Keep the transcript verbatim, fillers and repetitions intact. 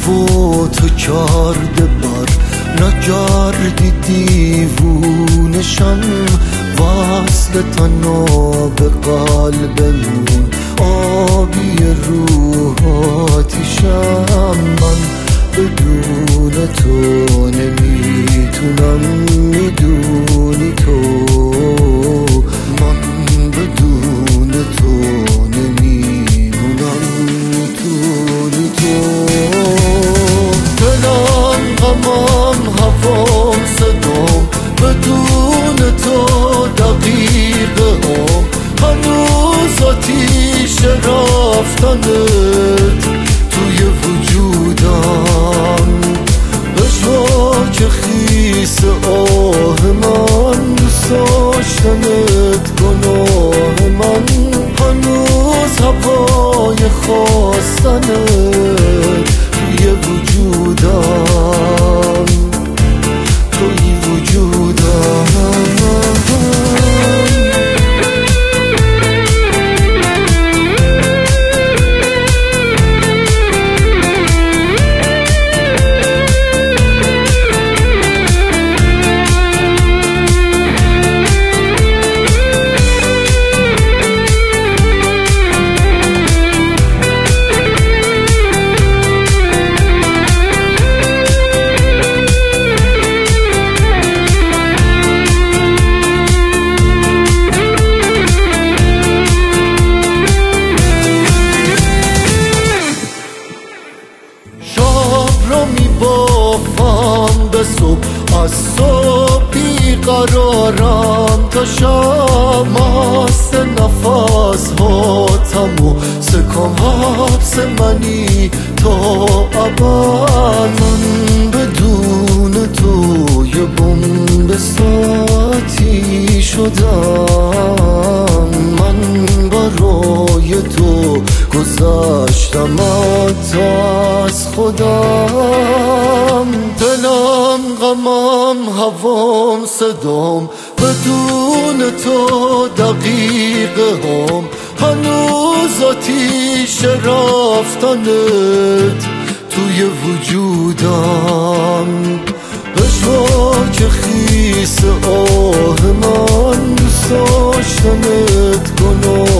تو کرده بر نگردی دیوونشم، وصل تنها به قلبمون آبی روحاتیشم. من بدون تو نمیتونم، میدونی تو، من بدون تو نمیمونم، میدونی تو. دلم غمم هوام صدام، بدون تو دقیقه هم هنوز آتیش رفتنت توی وجودم. اشواک خیس آه من، دوست داشتنت گناه من، هنوز هوای خواستنت توی وجودم، توی وجودم. از صبح بیقرارم تا شب، مست نفس هاتم و سکام حبس منی تا ابد. من بدون تو یه بمب ساعتی شدم، من برای تو گذشتم حتی از خودم. دلم غمم هوام صدام، بدون تو دقیقه هم هنوز آتیش رفتنت توی وجودم. اشواک خیس آه من، دوست داشتنت گناه